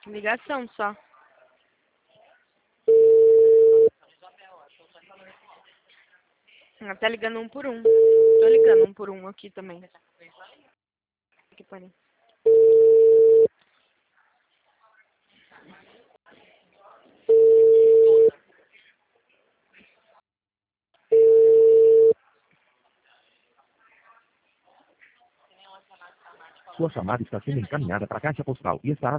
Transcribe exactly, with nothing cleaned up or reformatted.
Ligação só. Ela tá ligando um por um. Tô ligando um por um aqui também. Que pariu. Sua chamada está sendo encaminhada para a caixa postal e estará